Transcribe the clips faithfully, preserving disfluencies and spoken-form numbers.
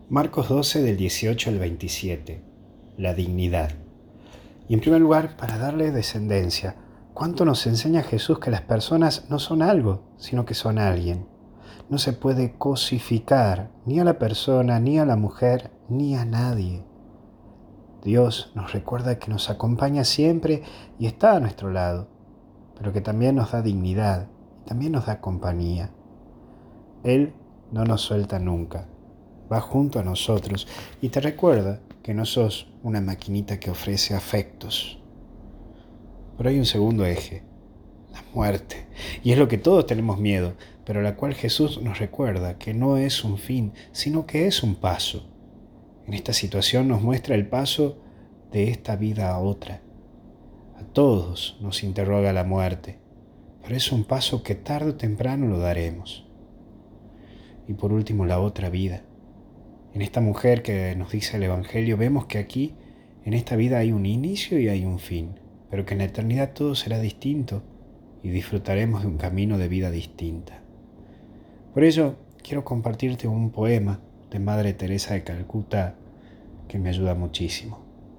Marcos doce del dieciocho al veintisiete. La dignidad. Y en primer lugar, para darle descendencia, ¿cuánto nos enseña Jesús que las personas no son algo, sino que son alguien? No se puede cosificar ni a la persona, ni a la mujer, ni a nadie. Dios nos recuerda que nos acompaña siempre y está a nuestro lado, pero que también nos da dignidad y también nos da compañía. Él no nos suelta nunca. Va junto a nosotros y te recuerda que no sos una maquinita que ofrece afectos. Pero hay un segundo eje, la muerte. Y es lo que todos tenemos miedo, pero la cual Jesús nos recuerda que no es un fin, sino que es un paso. En esta situación nos muestra el paso de esta vida a otra. A todos nos interroga la muerte, pero es un paso que tarde o temprano lo daremos. Y por último, la otra vida. En esta mujer que nos dice el Evangelio, vemos que aquí, en esta vida, hay un inicio y hay un fin, pero que en la eternidad todo será distinto y disfrutaremos de un camino de vida distinta. Por ello, quiero compartirte un poema de Madre Teresa de Calcuta que me ayuda muchísimo.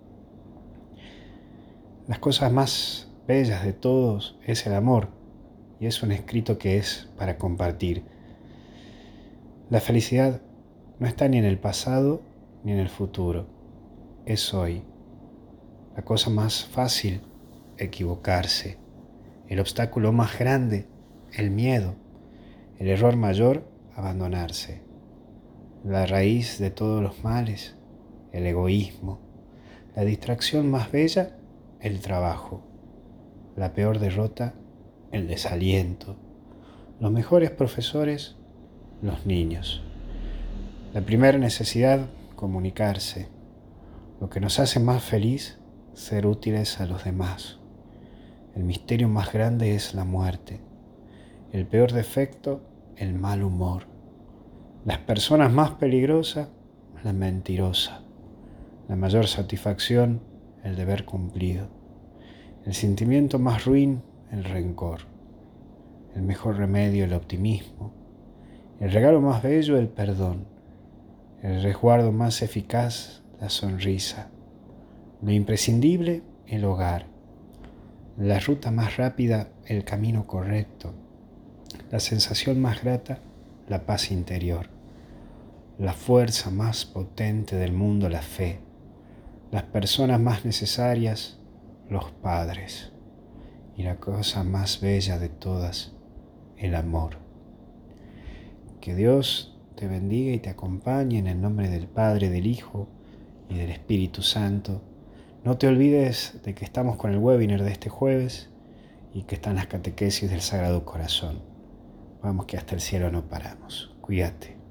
Las cosas más bellas de todos es el amor, y es un escrito que es para compartir. La felicidad no está ni en el pasado ni en el futuro, es hoy. La cosa más fácil, equivocarse. El obstáculo más grande, el miedo. El error mayor, abandonarse. La raíz de todos los males, el egoísmo. La distracción más bella, el trabajo. La peor derrota, el desaliento. Los mejores profesores, los niños. La primera necesidad, comunicarse. Lo que nos hace más feliz, ser útiles a los demás. El misterio más grande es la muerte. El peor defecto, el mal humor. Las personas más peligrosas, la mentirosa. La mayor satisfacción, el deber cumplido. El sentimiento más ruin, el rencor. El mejor remedio, el optimismo. El regalo más bello, el perdón. El resguardo más eficaz, la sonrisa. Lo imprescindible, el hogar. La ruta más rápida, el camino correcto. La sensación más grata, la paz interior. La fuerza más potente del mundo, la fe. Las personas más necesarias, los padres. Y la cosa más bella de todas, el amor. Que Dios te bendiga y te acompañe en el nombre del Padre, del Hijo y del Espíritu Santo. No te olvides de que estamos con el webinar de este jueves y que están las catequesis del Sagrado Corazón. Vamos que hasta el cielo no paramos. Cuídate.